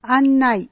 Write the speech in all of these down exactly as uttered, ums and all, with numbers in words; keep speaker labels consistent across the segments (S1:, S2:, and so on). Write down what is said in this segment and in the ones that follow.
S1: 案内。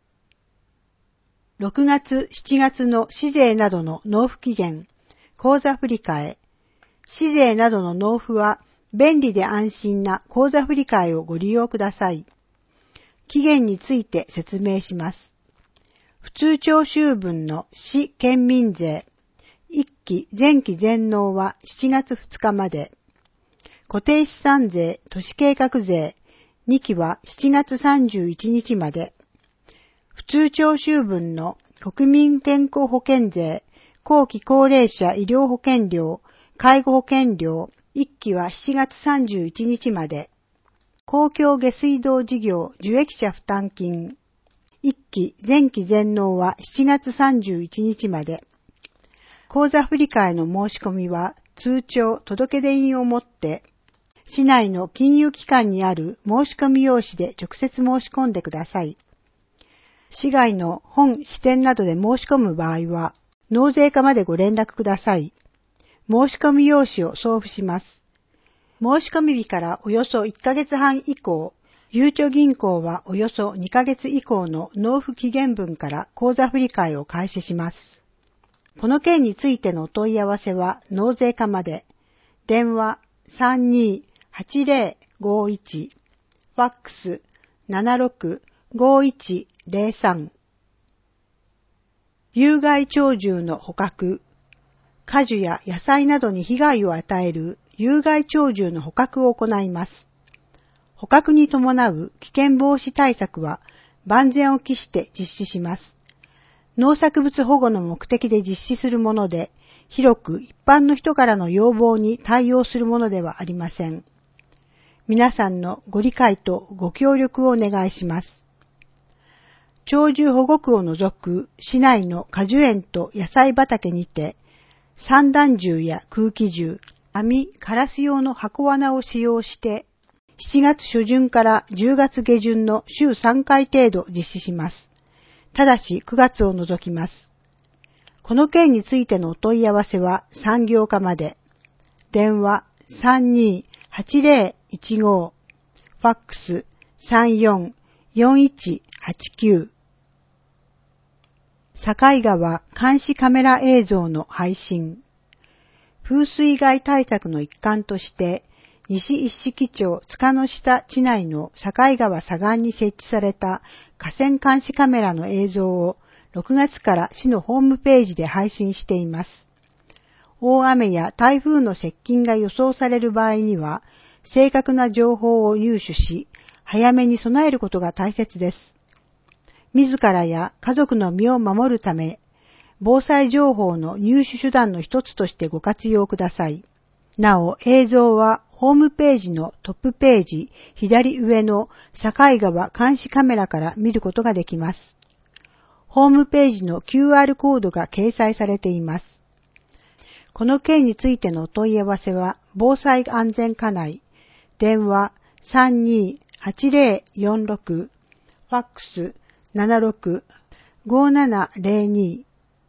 S1: ろくがつ、しちがつの市税などの納付期限、口座振替。市税などの納付は便利で安心な口座振替をご利用ください。期限について説明します。普通徴収分の市県民税。いっき前期全納はしちがつふつかまで。固定資産税、都市計画税。にきはしちがつさんじゅういちにちまで。普通徴収分の国民健康保険税、後期高齢者医療保険料、介護保険料、いっきはしちがつさんじゅういちにちまで。公共下水道事業受益者負担金。いっき前期全納はしちがつさんじゅういちにちまで。口座振替の申し込みは通帳届出印をもって市内の金融機関にある申し込み用紙で直接申し込んでください。市外の本支店などで申し込む場合は納税課までご連絡ください。申し込み用紙を送付します。申し込み日からおよそいっかげつはん以降、ゆうちょ銀行はおよそにかげつ以降の納付期限分から口座振替を開始します。この件についてのお問い合わせは納税課まで。電話 さんにーはちぜろごいち、ファックス ななろくごいちぜろさん。有害鳥獣の捕獲。果樹や野菜などに被害を与える有害鳥獣の捕獲を行います。捕獲に伴う危険防止対策は万全を期して実施します。農作物保護の目的で実施するもので、広く一般の人からの要望に対応するものではありません。皆さんのご理解とご協力をお願いします。鳥獣保護区を除く市内の果樹園と野菜畑にて、散弾銃や空気銃、網、カラス用の箱罠を使用して、しちがつしょじゅんからじゅうがつげじゅんの週さんかい程度実施します。ただしくがつを除きます。この件についてのお問い合わせは産業課まで。電話 さんにーはちぜろいちご、ファックス さんよんよんいちはちきゅう。境川監視カメラ映像の配信。風水害対策の一環として、西一色町塚の下地内の境川左岸に設置された河川監視カメラの映像をろくがつから市のホームページで配信しています。大雨や台風の接近が予想される場合には、正確な情報を入手し、早めに備えることが大切です。自らや家族の身を守るため、防災情報の入手手段の一つとしてご活用ください。なお、映像はホームページのトップページ左上の境川監視カメラから見ることができます。ホームページの キューアール コードが掲載されています。この件についてのお問い合わせは防災安全課内、電話 さんにーはちぜろよんろく、ファックス ななろくごななぜろに。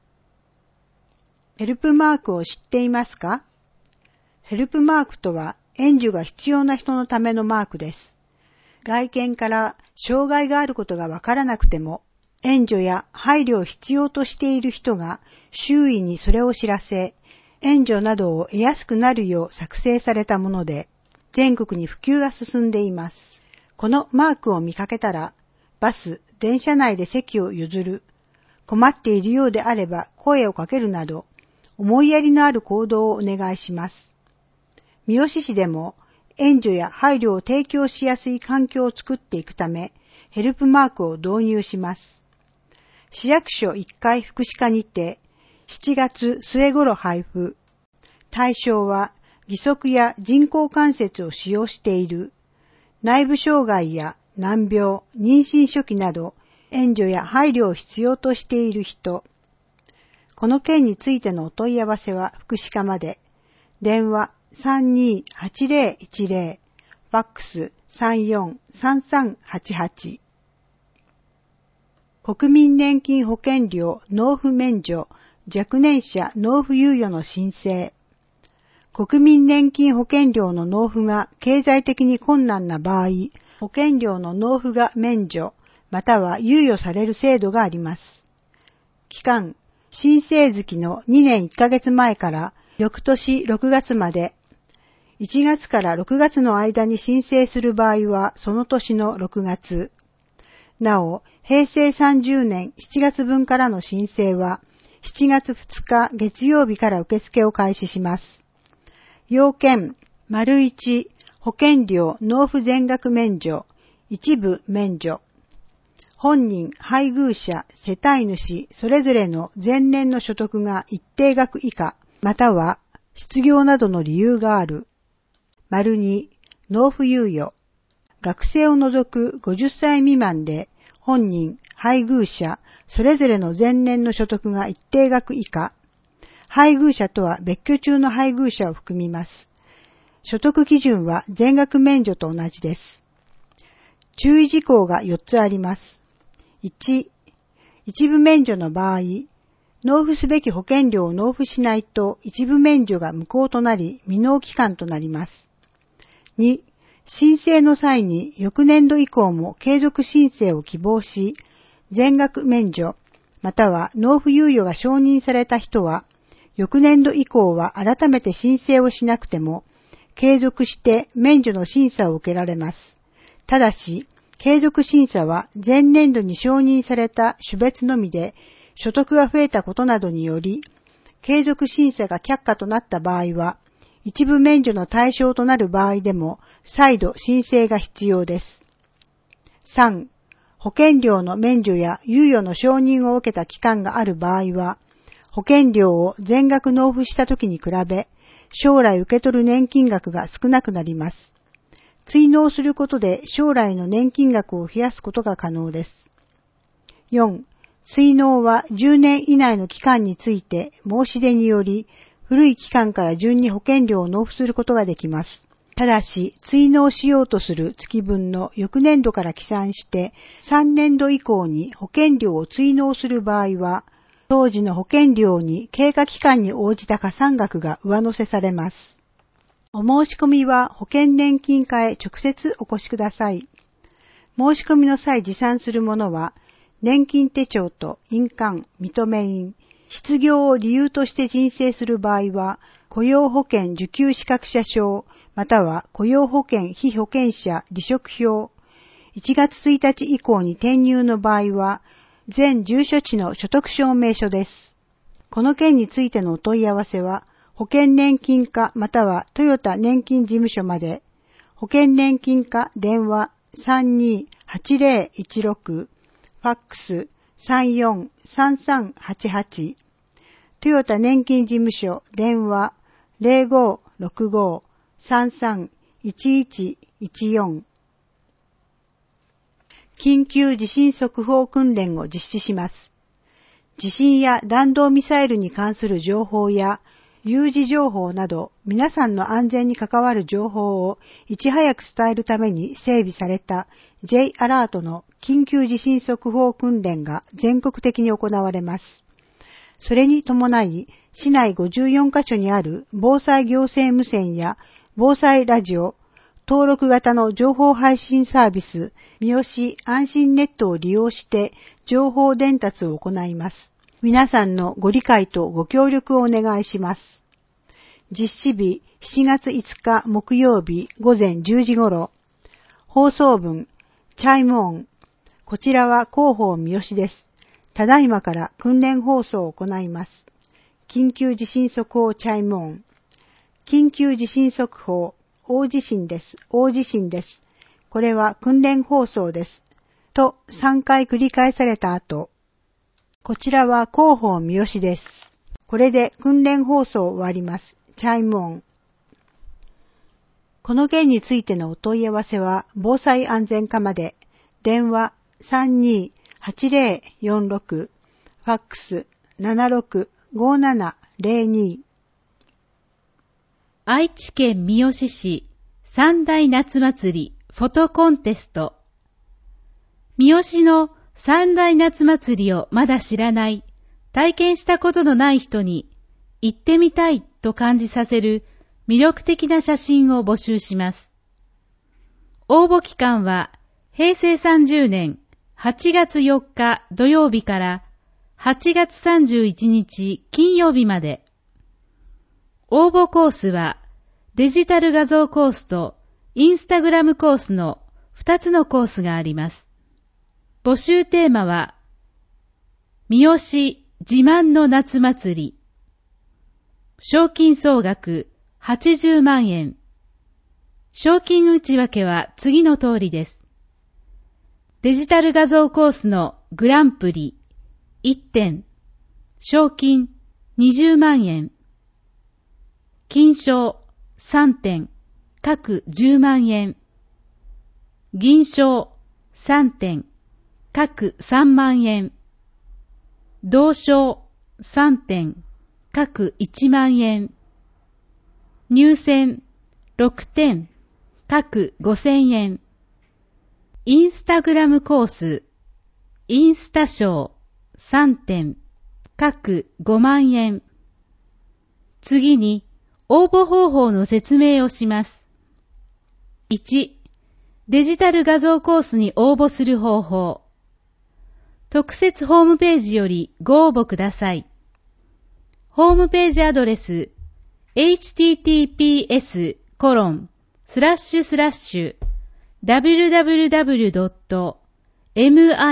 S1: ヘルプマークを知っていますか？ヘルプマークとは援助が必要な人のためのマークです。外見から障害があることがわからなくても、援助や配慮を必要としている人が周囲にそれを知らせ、援助などを得やすくなるよう作成されたもので、全国に普及が進んでいます。このマークを見かけたら、バス、電車内で席を譲る、困っているようであれば声をかけるなど、思いやりのある行動をお願いします。三好市でも援助や配慮を提供しやすい環境を作っていくため、ヘルプマークを導入します。市役所いっかい福祉課にて、しちがつ末頃配布。対象は義足や人工関節を使用している、内部障害や難病、妊娠初期など、援助や配慮を必要としている人。この件についてのお問い合わせは福祉課まで。電話 さんにーはちぜろいちぜろ、ファックス さんよんさんさんはちはち。国民年金保険料納付免除、若年者納付猶予の申請。国民年金保険料の納付が経済的に困難な場合、保険料の納付が免除、 または猶予される制度があります。期間、申請月のにねんいっかげつまえから翌年ろくがつまで、いちがつからろくがつの間に申請する場合はその年のろくがつ。なお、へいせいさんじゅうねんしちがつぶんからの申請はしちがつふつか月曜日から受付を開始します。要件、丸いち、保険料納付全額免除、一部免除。本人、配偶者、世帯主、それぞれの前年の所得が一定額以下、または失業などの理由がある。丸に、納付猶予。学生を除くごじゅっさい未満で、本人、配偶者、それぞれの前年の所得が一定額以下。配偶者とは別居中の配偶者を含みます。所得基準は全額免除と同じです。注意事項がよっつあります。いち、一部免除の場合、納付すべき保険料を納付しないと一部免除が無効となり未納期間となります。に、申請の際に翌年度以降も継続申請を希望し、全額免除、または納付猶予が承認された人は、翌年度以降は改めて申請をしなくても、継続して免除の審査を受けられます。ただし、継続審査は前年度に承認された種別のみで、所得が増えたことなどにより、継続審査が却下となった場合は、一部免除の対象となる場合でも、再度申請が必要です。さん、保険料の免除や猶予の承認を受けた期間がある場合は、保険料を全額納付したときに比べ、将来受け取る年金額が少なくなります。追納することで将来の年金額を増やすことが可能です。よん、追納はじゅうねん以内の期間について申し出により、古い期間から順に保険料を納付することができます。ただし、追納しようとする月分の翌年度から起算して、さんねんど以降に保険料を追納する場合は、当時の保険料に経過期間に応じた加算額が上乗せされます。お申し込みは保険年金課へ直接お越しください。申し込みの際持参するものは、年金手帳と印鑑、認め印、失業を理由として申請する場合は、雇用保険受給資格者証、または雇用保険被保険者離職票、いちがつついたち以降に転入の場合は、全住所地の所得証明書です。この件についてのお問い合わせは、保険年金課またはトヨタ年金事務所まで、保険年金課電話 さんにーはちぜろいちろく、ファックス さんよんさんさんはちはち、トヨタ年金事務所電話 ゼロごろくご さんさんいちいちいちよん。緊急地震速報訓練を実施します。地震や弾道ミサイルに関する情報や有事情報など皆さんの安全に関わる情報をいち早く伝えるために整備された J アラートの緊急地震速報訓練が全国的に行われます。それに伴い、市内ごじゅうよんカ所にある防災行政無線や防災ラジオ、登録型の情報配信サービス、三好安心ネットを利用して情報伝達を行います。皆さんのご理解とご協力をお願いします。実施日しちがついつか木曜日午前じゅうじ頃。放送文、チャイム音。こちらは広報三好です。ただいまから訓練放送を行います。緊急地震速報チャイム音。緊急地震速報、大地震です。大地震です。これは訓練放送です。とさんかい繰り返された後、こちらは広報三好です。これで訓練放送終わります。チャイム音。この件についてのお問い合わせは防災安全課まで。電話 さんにーはちぜろよんろく、ファックス ななろくごななぜろに。
S2: 愛知県三好市三大夏祭りフォトコンテスト。三好の三大夏祭りをまだ知らない、体験したことのない人に行ってみたいと感じさせる魅力的な写真を募集します。応募期間はへいせいさんじゅうねんはちがつよっか土曜日からはちがつさんじゅういちにち金曜日まで。応募コースはデジタル画像コースとインスタグラムコースのふたつのコースがあります。募集テーマは三好自慢の夏祭り。賞金総額はちじゅうまんえん。賞金内訳は次の通りです。デジタル画像コースのグランプリいってん、賞金にじゅうまんえん。金賞さんてん、各じゅうまんえん。銀賞さんてん、各さんまんえん。銅賞さんてん、各いちまんえん。入選ろくてん、各ごせんえん。インスタグラムコース、インスタ賞さんてん、各ごまんえん。次に、応募方法の説明をします。いち、デジタル画像コースに応募する方法。特設ホームページよりご応募ください。ホームページアドレス エイチティーティーピーエスコロンスラッシュスラッシュダブリューダブリューダブリュードットミ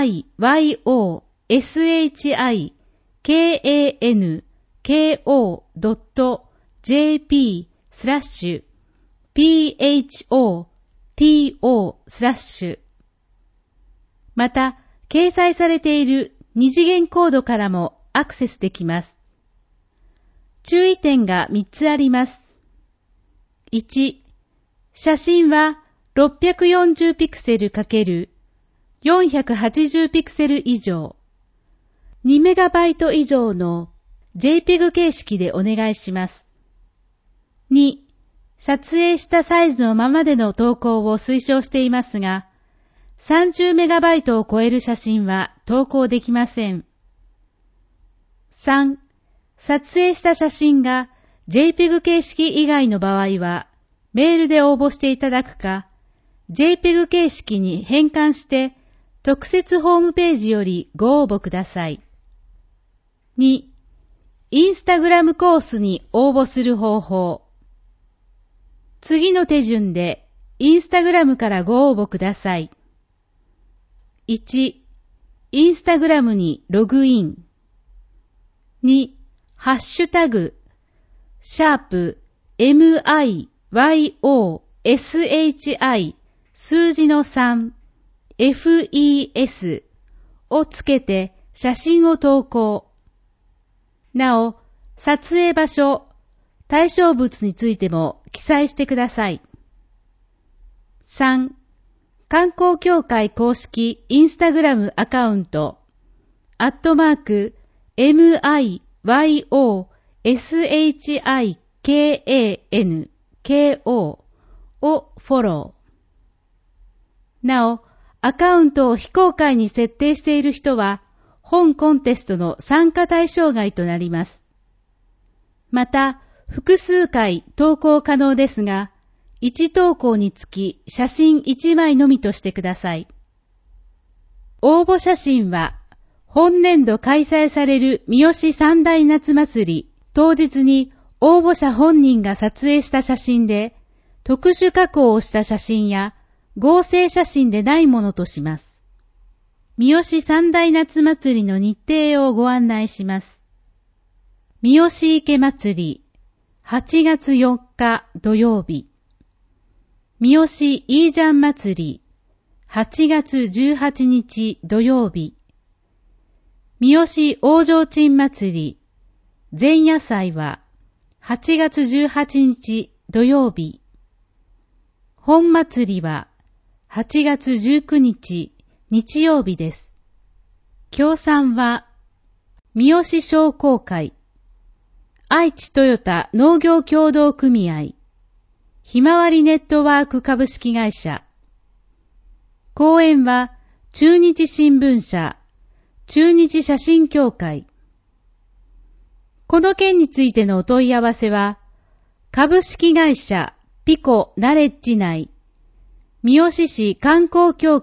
S2: ヨシカンコドットジェーピースラッシュピーエイチオーティーオースラッシュまた、掲載されている二次元コードからもアクセスできます。注意点がみっつあります。いち、写真はろっぴゃくよんじゅうピクセル ×よんひゃくはちじゅう ピクセル以上、にメガバイト以上の ジェイピージー 形式でお願いします。に、撮影したサイズのままでの投稿を推奨していますが、さんじゅうメガバイトを超える写真は投稿できません。さん、撮影した写真が ジェイピージー 形式以外の場合は、メールで応募していただくか、ジェイピージー 形式に変換して特設ホームページよりご応募ください。に、インスタグラムコースに応募する方法。次の手順でインスタグラムからご応募ください。いち、インスタグラムにログイン。に、ハッシュタグ、シャープ、エムアイワイオーエスエイチアイ 数字のさん、エフイーエス をつけて写真を投稿。なお、撮影場所、対象物についても記載してください。さん、観光協会公式インスタグラムアカウント、アットマーク、エムアイワイオーエスエイチアイケーエーエヌケーオー をフォロー。なお、アカウントを非公開に設定している人は、本コンテストの参加対象外となります。また、複数回投稿可能ですが、いち投稿につき写真いちまいのみとしてください。応募写真は、本年度開催される三好三大夏祭り当日に応募者本人が撮影した写真で、特殊加工をした写真や合成写真でないものとします。三好三大夏祭りの日程をご案内します。三好池祭り、はちがつよっか土曜日。三好イージャン祭り、はちがつじゅうはちにち土曜日。三好大提灯祭り、前夜祭ははちがつじゅうはちにち土曜日。本祭りははちがつじゅうくにち日曜日です。協賛は三好商工会、愛知トヨタ農業協同組合、ひまわりネットワーク株式会社。講演は中日新聞社、中日写真協会。この件についてのお問い合わせは、株式会社ピコナレッジ内、三好市観光協会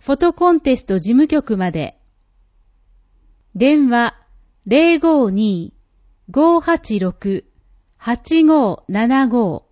S2: フォトコンテスト事務局まで。電話 ゼロごーにー ごーはちろく はちごーななごー